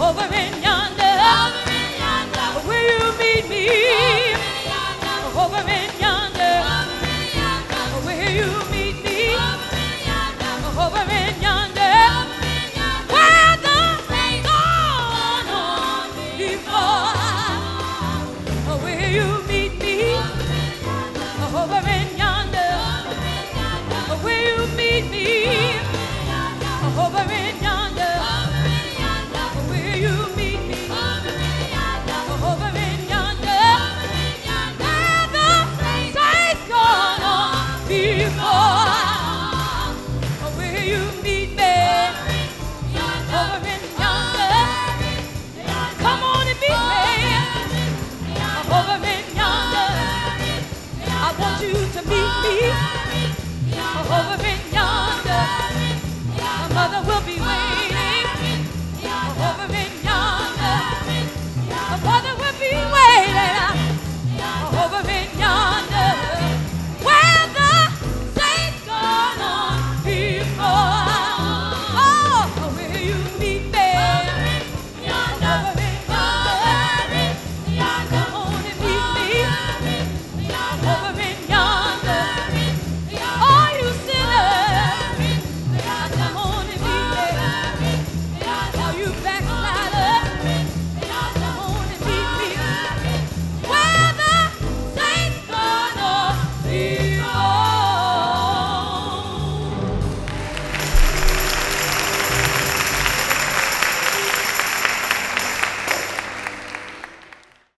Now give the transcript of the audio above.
over in yonder, where you meet me, over in yonder, where you meet me, over in yonder, where the rain gone on before, where you meet me, over in yonder, where you meet me, over in yonder.